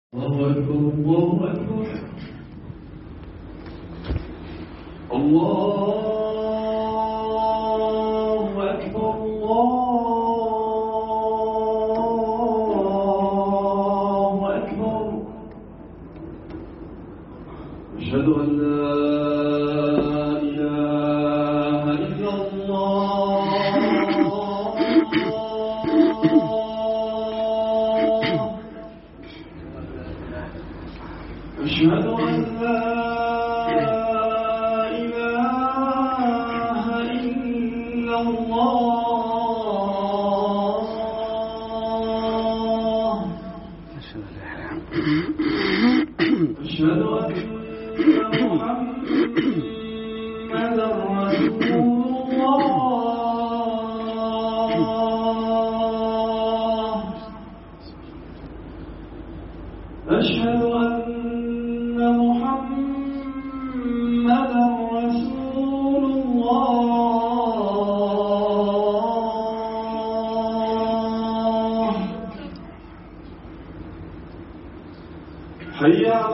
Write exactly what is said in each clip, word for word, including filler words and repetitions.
الله أكبر الله أكبر الله أكبر الله أكبر أشهد أن لا إله إلا الله أشهد أن لا إله إلا الله أشهد أن محمدا رسول الله أشهد أن محمدا رسول الله حي على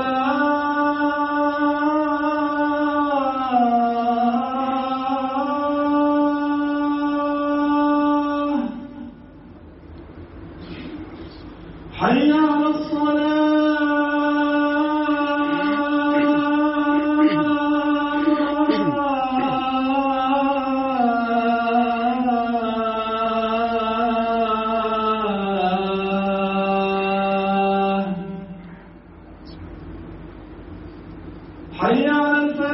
الصلاة حي على الصلاة حي على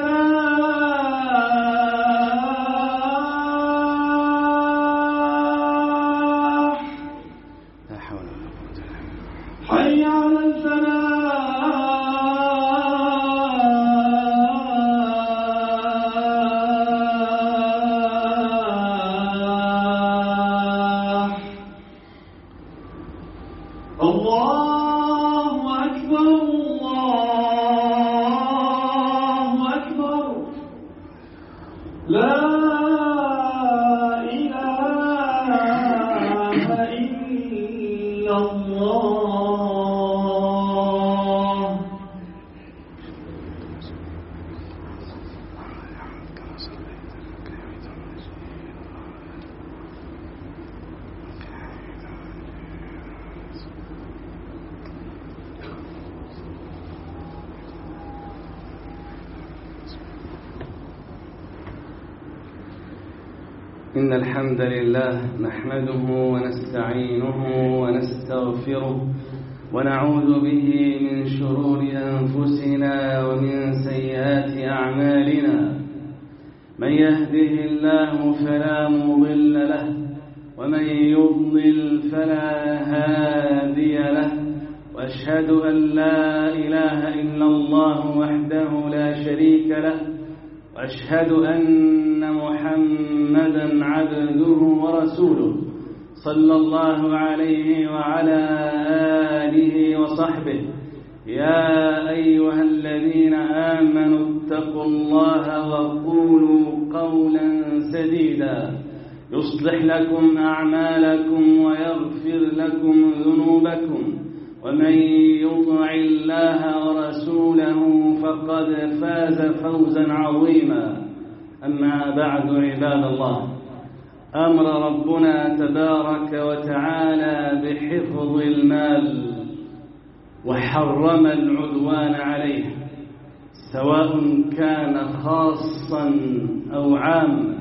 الفلاح لا حول ولا قوة إلا بالله حي على الفلاح الله أكبر الله أكبر لا إله إلا الله إن الحمد لله نحمده ونستعينه ونستغفره ونعوذ به من شرور أنفسنا ومن سيئات أعمالنا من يهده الله فلا مضل له ومن يضلل فلا هادي له وأشهد أن لا إله إلا الله وحده لا شريك له وأشهد أن محمدًا عبده ورسوله صلى الله عليه وعلى آله وصحبه يا أيها الذين آمنوا اتقوا الله وقولوا قولا سديدا يصلح لكم أعمالكم ويغفر لكم ذنوبكم ومن يطع الله ورسوله فقد فاز فوزا عظيما أما بعد عباد الله أمر ربنا تبارك وتعالى بحفظ المال وحرم العدوان عليه سواء كان خاصا أو عاما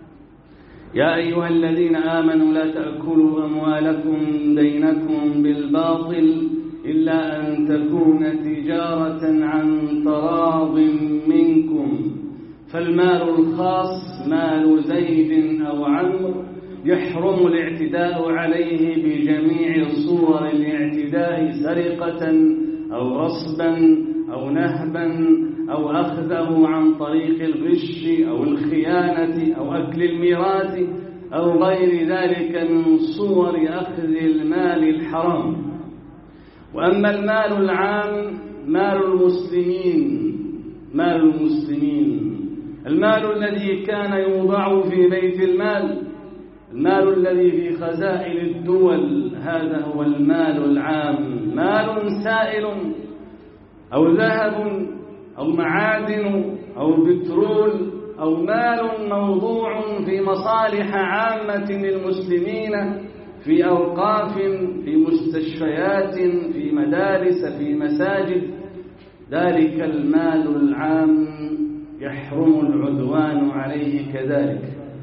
يا أيها الذين آمنوا لا تأكلوا أموالكم بينكم بالباطل إلا أن تكون تجارة عن تراض منكم فالمال الخاص مال زيد أو عمرو يحرم الاعتداء عليه بجميع صور الاعتداء سرقة أو غصبا أو نهبا أو أخذه عن طريق الغش أو الخيانة أو أكل الميراث أو غير ذلك من صور أخذ المال الحرام. وأما المال العام مال المسلمين مال المسلمين المال الذي كان يوضع في بيت المال المال الذي في خزائن الدول هذا هو المال العام مال سائل أو ذهب أو معادن أو بترول أو مال موضوع في مصالح عامة للمسلمين، في أوقاف، في مستشفيات، في مدارس، في مساجد، ذلك المال العام يحرم العدوان عليه كذلك،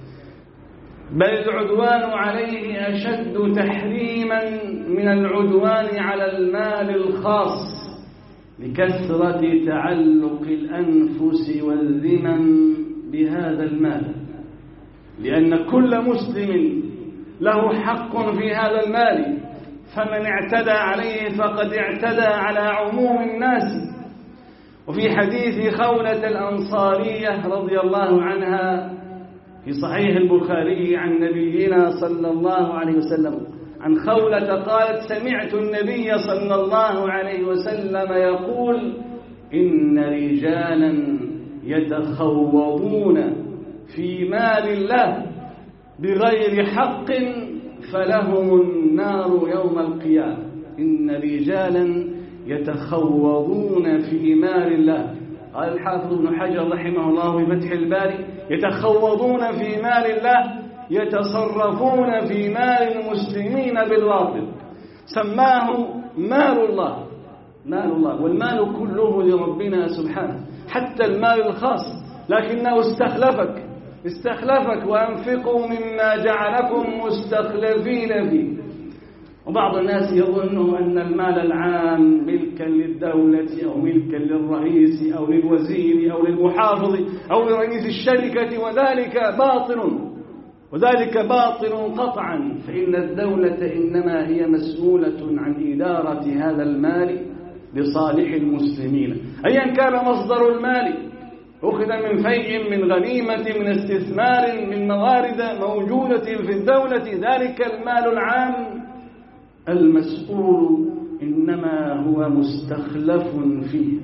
بل العدوان عليه أشد تحريما من العدوان على المال الخاص، لكثرة تعلق الأنفس والذمم بهذا المال، لأن كل مسلم له حق في هذا المال، فمن اعتدى عليه فقد اعتدى على عموم الناس. وفي حديث خولة الأنصارية رضي الله عنها في صحيح البخاري عن نبينا صلى الله عليه وسلم، عن خولة قالت: سمعت النبي صلى الله عليه وسلم يقول: إن رجالا يتخوضون في مال الله بغير حق فلهم النار يوم القيامة. إن رجالا يتخوضون في مال الله. قال الحافظ ابن حجر رحمه الله في فتح الباري: يتخوضون في مال الله، يتصرفون في مال المسلمين بالباطل. سماه مال الله، مال الله، والمال كله لربنا سبحانه، حتى المال الخاص، لكنه استخلفك استخلفك وأنفقوا مما جعلكم مستخلفين فيه. وبعض الناس يظن أن المال العام ملكا للدولة أو ملكا للرئيس أو للوزير أو للمحافظ أو لرئيس الشركة، وذلك باطل وذلك باطل قطعا، فإن الدولة إنما هي مسؤولة عن إدارة هذا المال لصالح المسلمين، أيا كان مصدر المال، أخذ من فيء، من غنيمة، من استثمار، من موارد موجودة في الدولة، ذلك المال العام المسؤول إنما هو مستخلف فيه،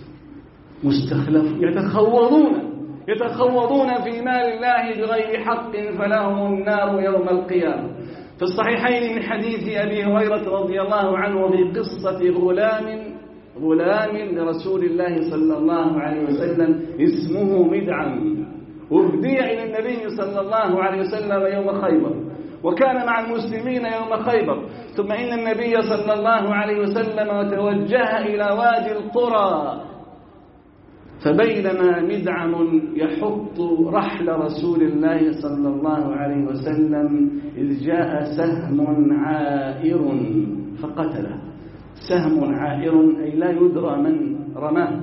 مستخلف. يتخوضون يتخوضون في مال الله بغير حق فلهم النار يوم القيامة. في الصحيحين من حديث أبي هريرة رضي الله عنه في قصة غلام غلام لرسول الله صلى الله عليه وسلم اسمه مدعم، أهدي إلى النبي صلى الله عليه وسلم يوم خيبر، وكان مع المسلمين يوم خيبر. ثم إن النبي صلى الله عليه وسلم توجه إلى وادي القرى، فبينما مدعم يحط رحل رسول الله صلى الله عليه وسلم إذ جاء سهم عائر فقتله. سهم عائر أي لا يدرى من رماه.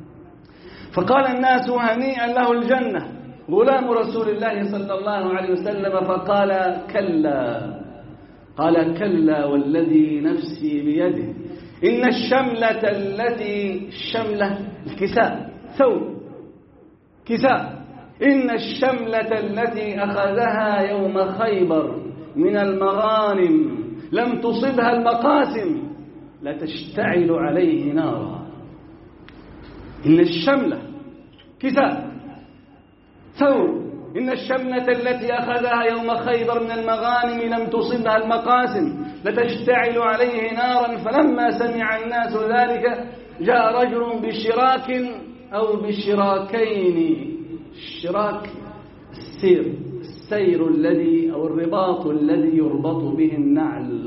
فقال الناس: هنيئا له الجنة، غلام رسول الله صلى الله عليه وسلم. فقال: كلا. قال: كلا والذي نفسي بيده، إن الشملة التي الشملة الكساء، ثوب كساء، إن الشملة التي أخذها يوم خيبر من المغانم لم تصبها المقاسم لتشتعل عليه نارا. إن الشملة كساء، ثوب، إن الشملة التي أخذها يوم خيبر من المغانم لم تصبها المقاسم لتشتعل عليه نارا. فلما سمع الناس ذلك جاء رجل بشراك أو بشراكين. الشراك السير السير الذي أو الرباط الذي يربط به النعل،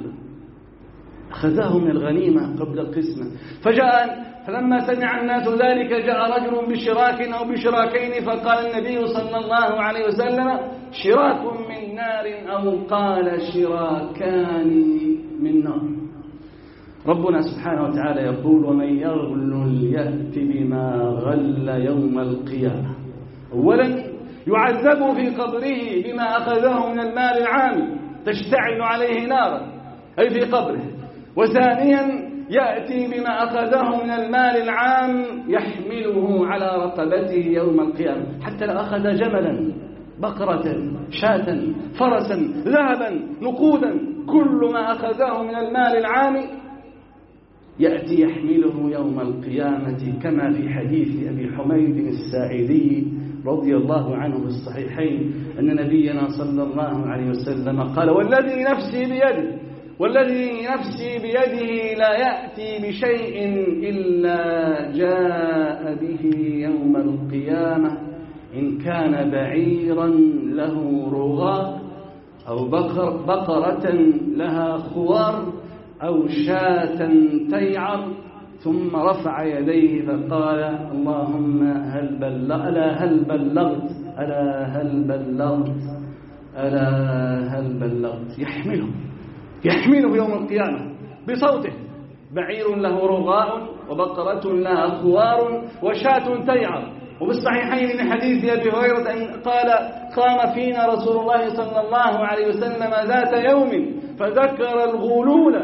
أخذاه من الغنيمة قبل القسمة. فجاء فلما سمع الناس ذلك جاء رجل بشراك أو بشراكين، فقال النبي صلى الله عليه وسلم: شراك من نار، أو قال: شراكان من نار. ربنا سبحانه وتعالى يقول: ومن يغلل يأت بما غل يوم القيامة. أولا يعذب في قبره بما أخذه من المال العام تشتعل عليه نارا، أي في قبره. وثانيا يأتي بما أخذه من المال العام يحمله على رقبته يوم القيامة، حتى لو أخذ جملا، بقرة، شاة، فرسا، ذهبا، نقودا، كل ما أخذه من المال العام يأتي يحمله يوم القيامة، كما في حديث أبي حميد الساعدي رضي الله عنه في الصحيحين أن نبينا صلى الله عليه وسلم قال: والذي نفسي بيده، والذي نفسي بيده لا يأتي بشيء إلا جاء به يوم القيامة، إن كان بعيرا له رغاء أو بقر بقرة لها خوار أو شاة تيعر، ثم رفع يديه فقال اللهم هل بلغ ألا هل بلغت ألا هل بلغت ألا هل بلغت. يحمله يحمله يوم القيامة بصوته، بعير له رغاء وبقرة لها خوار وشاة تيعر. وبالصحيحين من حديث أبي هريرة أن قال قام فينا رسول الله صلى الله عليه وسلم ذات يوم فذكر الغلول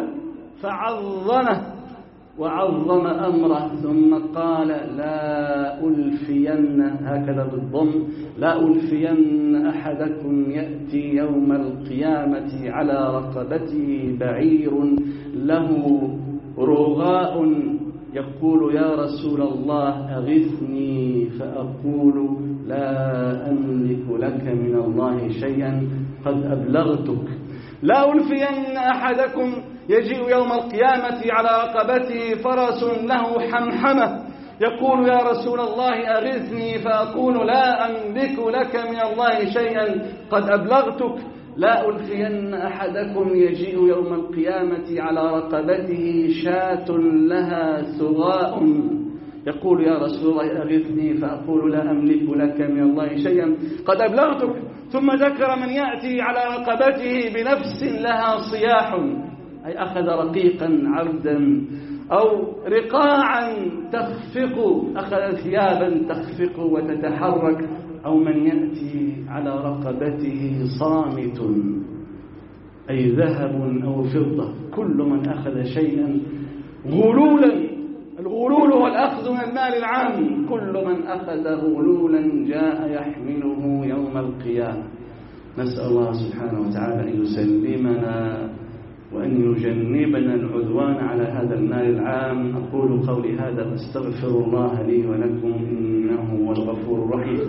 فعظمه وعظم أمره، ثم قال لا ألفين هكذا بالضم لا ألفين أحدكم يأتي يوم القيامة على رقبته بعير له رغاء يقول يا رسول الله أغثني، فأقول لا أملك لك من الله شيئا قد أبلغتك. لا ألفين أحدكم يجيء يوم القيامة على رقبته فرس له حمحمة يقول يا رسول الله أغثني، فأقول لا أملك لك من الله شيئا قد أبلغتك. لا ألفين أحدكم يجيء يوم القيامة على رقبته شاة لها ثغاء يقول يا رسول الله أغثني، فأقول لا أملك لك من الله شيئا قد أبلغتك. ثم ذكر من يأتي على رقبته بنفس لها صياح، أي أخذ رقيقا عبدا أو رقاعا تخفق، أخذ ثيابا تخفق وتتحرك، أو من يأتي على رقبته صامت أي ذهب أو فضة. كل من أخذ شيئا غلولا، الغلول هو الأخذ من المال العام، كل من أخذ غلولا جاء يحمله يوم القيامة. نسأل الله سبحانه وتعالى أن يسلمنا وأن يجنبنا العدوان على هذا المال العام. أقول قولي هذا واستغفر الله لي ولكم إنه هو الغفور الرحيم.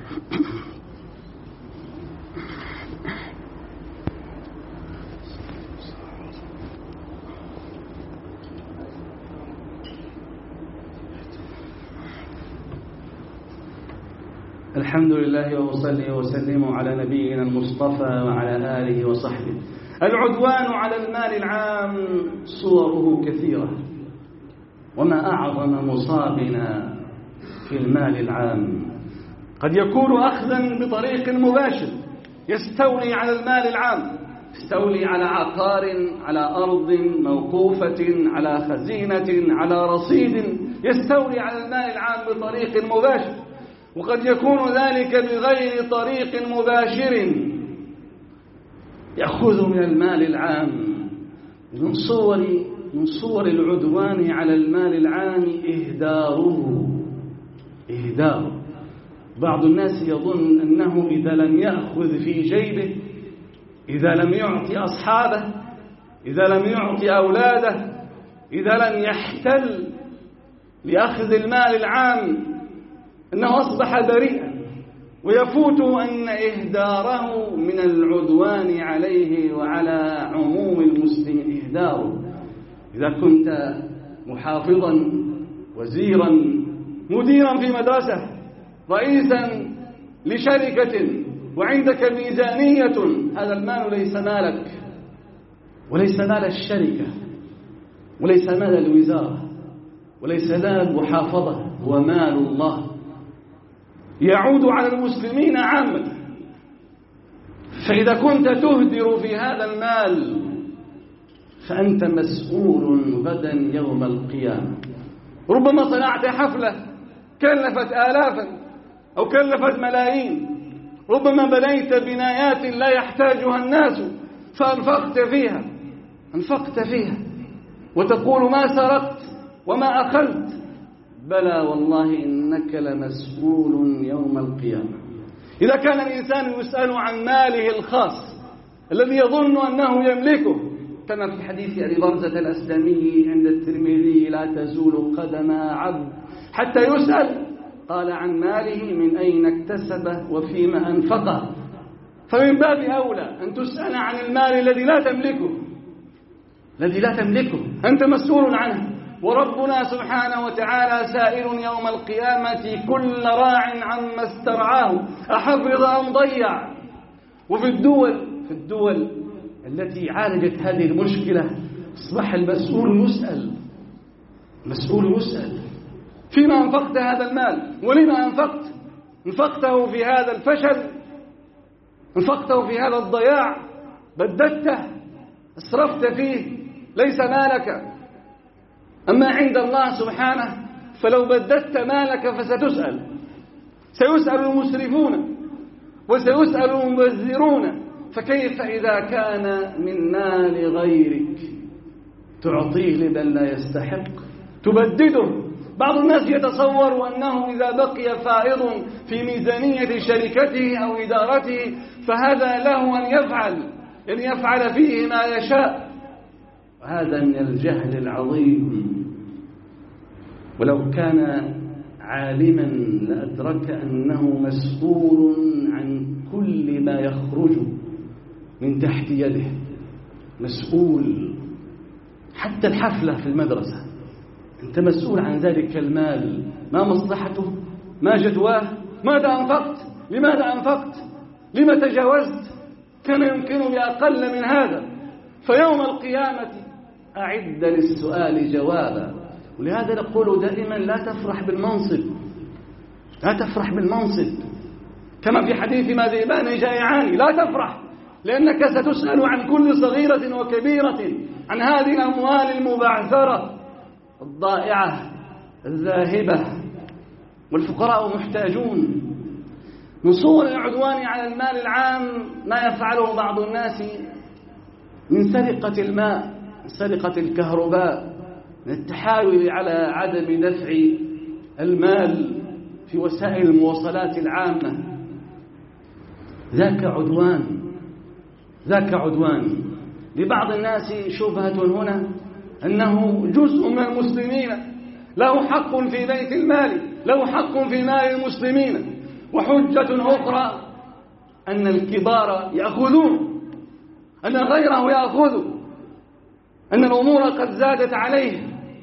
الحمد لله وأصلي وسلم على نبينا المصطفى وعلى آله وصحبه. العدوان على المال العام صوره كثيرة، وما أعظم مصابنا في المال العام. قد يكون أخذا بطريق مباشر، يستولي على المال العام، يستولي على عقار، على أرض موقوفة، على خزينة، على رصيد، يستولي على المال العام بطريق مباشر. وقد يكون ذلك بغير طريق مباشر، يأخذ من المال العام. من صور من صور العدوان على المال العام إهداره إهداره بعض الناس يظن أنه إذا لم يأخذ في جيبه، إذا لم يعطي أصحابه، إذا لم يعطي أولاده، إذا لم يحتل لأخذ المال العام أنه أصبح بريئا، ويفوت أن إهداره من العدوان عليه وعلى عموم المسلمين. إهداره إذا كنت محافظا، وزيرا، مديرا في مدرسة، رئيسا لشركة، وعندك ميزانية، هذا المال ليس مالك، وليس مال الشركة، وليس مال الوزارة، وليس مال المحافظة، هو مال الله يعود على المسلمين عامة. فإذا كنت تهدر في هذا المال فأنت مسؤول غدا يوم القيامة. ربما صنعت حفلة كلفت آلافا أو كلفت ملايين، ربما بنيت بنايات لا يحتاجها الناس فأنفقت فيها أنفقت فيها وتقول ما سرقت وما أخذت. بلى والله إنك لمسؤول يوم القيامة. إذا كان الإنسان يسأل عن ماله الخاص الذي يظن أنه يملكه، كما في حديث أبي برزة الأسلمي عند الترمذي لا تزول قدم عبد حتى يسأل، قال عن ماله من أين اكتسبه وفيما أنفقه. فمن باب أولى أن تسأل عن المال الذي لا تملكه، الذي لا تملكه، أنت مسؤول عنه. وربنا سبحانه وتعالى سائل يوم القيامة كل راع عما استرعاه أحفظ أم ضيع. وفي الدول في الدول التي عالجت هذه المشكلة أصبح المسؤول يسأل مسؤول يسأل فيما أنفقت هذا المال، ولما أنفقت؟ انفقته في هذا الفشل، انفقته في هذا الضياع، بددته، اسرفت فيه، ليس مالك. أما عند الله سبحانه فلو بددت مالك فستسأل، سيسأل المسرفون وسيسأل المبذرون. فكيف إذا كان من مال غيرك تعطيه لمن لا يستحق، تبدده؟ بعض الناس يتصور أنه إذا بقي فائض في ميزانية شركته أو إدارته فهذا له أن يفعل أن يفعل فيه ما يشاء، وهذا من الجهل العظيم. ولو كان عالما لأدرك أنه مسؤول عن كل ما يخرج من تحت يده، مسؤول. حتى الحفلة في المدرسة أنت مسؤول عن ذلك المال، ما مصلحته، ما جدواه، ماذا أنفقت، لماذا أنفقت، لما تجاوزت، كان يمكن بأقل من هذا. فيوم القيامة أعد للسؤال جوابا. ولهذا نقول دائما لا تفرح بالمنصب، لا تفرح بالمنصب، كما في حديث ما ذئبان جائعان، لا تفرح، لأنك ستسأل عن كل صغيرة وكبيرة، عن هذه الأموال المبعثرة الضائعة الذاهبة. والفقراء محتاجون. من صور العدوان على المال العام ما يفعله بعض الناس من سرقة الماء، سرقة الكهرباء، من التحايل على عدم دفع المال في وسائل المواصلات العامة. ذاك عدوان، ذاك عدوان. لبعض الناس شبهة هنا أنه جزء من المسلمين له حق في بيت المال، له حق في مال المسلمين. وحجة أخرى أن الكبار يأخذون، أن غيره يأخذ، أن الأمور قد زادت عليه.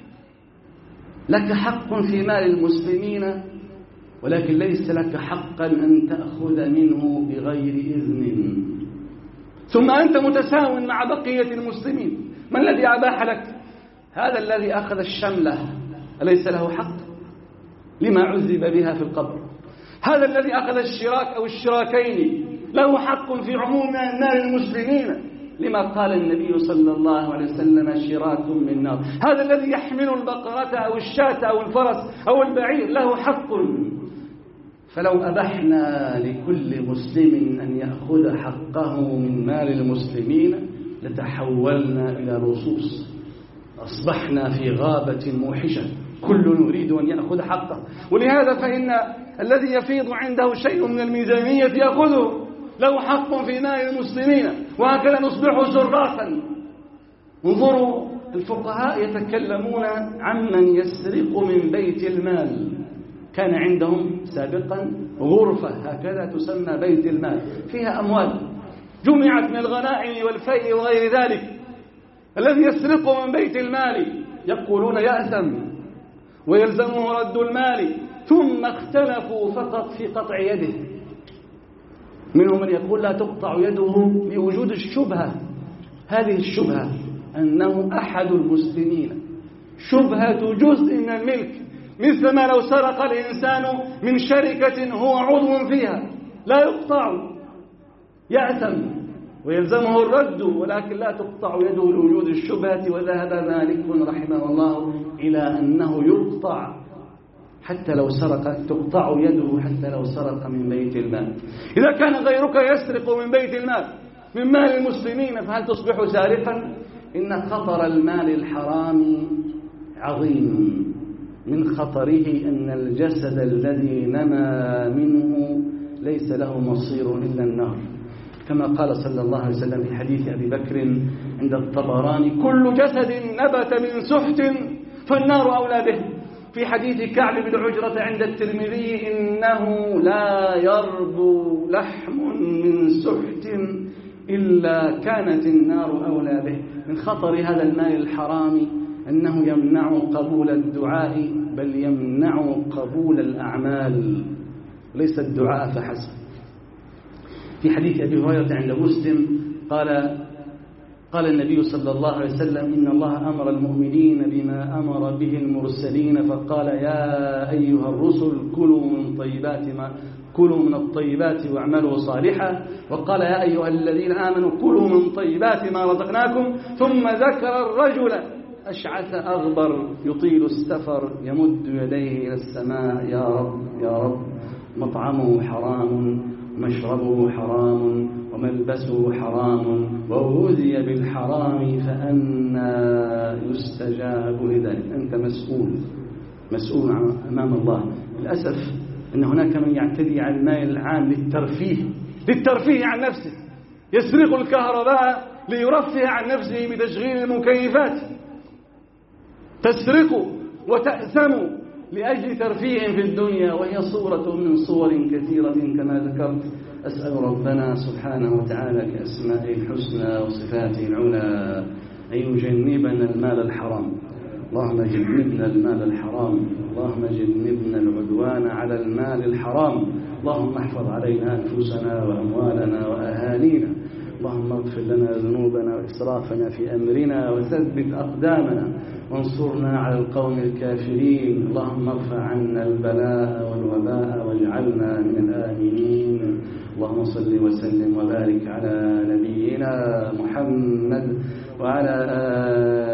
لك حق في مال المسلمين، ولكن ليس لك حقا أن تأخذ منه بغير إذن. ثم أنت متساو مع بقية المسلمين. ما الذي أباح لك؟ هذا الذي أخذ الشملة أليس له حق؟ لما عذب بها في القبر. هذا الذي أخذ الشراك أو الشراكين له حق في عموم مال المسلمين، لما قال النبي صلى الله عليه وسلم شراك من نار. هذا الذي يحمل البقرة أو الشاة أو الفرس أو البعير له حق. فلو أبحنا لكل مسلم أن يأخذ حقه من مال المسلمين لتحولنا إلى لصوص، أصبحنا في غابة موحشة، كل يريد أن يأخذ حقه. ولهذا فإن الذي يفيض عنده شيء من الميزانية يأخذه، له حق في مال المسلمين، وهكذا نصبح زرافا. انظروا الفقهاء يتكلمون عمن يسرق من بيت المال. كان عندهم سابقا غرفة هكذا تسمى بيت المال، فيها أموال جمعت من الغنائم والفيء وغير ذلك. الذي يسرق من بيت المال يقولون يأثم ويلزمه رد المال، ثم اختلفوا فقط في قطع يده. منهم من يقول لا تقطع يده لوجود الشبهة. هذه الشبهة أنه أحد المسلمين، شبهة جزء من الملك، مثل ما لو سرق الإنسان من شركة هو عضو فيها لا يقطع، يأثم ويلزمه الرد، ولكن لا تقطع يده لوجود الشبهة. وذهب مالك رحمه الله إلى أنه يقطع حتى لو سرق، تقطع يده حتى لو سرق من بيت المال. إذا كان غيرك يسرق من بيت المال من مال المسلمين فهل تصبح سارقا؟ إن خطر المال الحرام عظيم. من خطره أن الجسد الذي نما منه ليس له مصير إلا النار، كما قال صلى الله عليه وسلم في حديث أبي بكر عند الطبراني: كل جسد نبت من سحت فالنار أولى به. في حديث كعب بن عجرة عند الترمذي: إنه لا يربو لحم من سحت إلا كانت النار أولى به. من خطر هذا المال الحرام أنه يمنع قبول الدعاء، بل يمنع قبول الأعمال، ليس الدعاء فحسب. في حديث أبي هريرة عند مسلم قال قال النبي صلى الله عليه وسلم: إن الله أمر المؤمنين بما أمر به المرسلين، فقال: يا أيها الرسل كلوا من طيبات ما كلوا من الطيبات واعملوا صالحا، وقال: يا أيها الذين آمنوا كلوا من طيبات ما رزقناكم، ثم ذكر الرجل أشعث أغبر يطيل السفر يمد يديه إلى السماء: يا رب يا رب، مطعمه حرام، مشربه حرام، وملبسه حرام، وغذي بالحرام، فأنى يستجاب لذلك. أنت مسؤول مسؤول أمام الله. للأسف أن هناك من يعتدي على المال العام للترفيه للترفيه عن نفسه، يسرق الكهرباء ليرفه عن نفسه بتشغيل المكيفات. تسرق وتأثم لأجل ترفيه في الدنيا، وهي صورة من صور كثيرة كما ذكرت. أسأل ربنا سبحانه وتعالى كأسمائه الحسنى وصفاته العلى أن يجنبنا المال الحرام. اللهم جنبنا المال الحرام، اللهم جنبنا العدوان على المال الحرام، اللهم احفظ علينا أنفسنا وأموالنا وأهالينا، اللهم اغفر لنا ذنوبنا وإسرافنا في أمرنا، وثبت أقدامنا، وانصرنا على القوم الكافرين. اللهم ارفع عنا البلاء والوباء واجعلنا من الآمنين. اللهم صل وسلم وبارك على نبينا محمد وعلى آله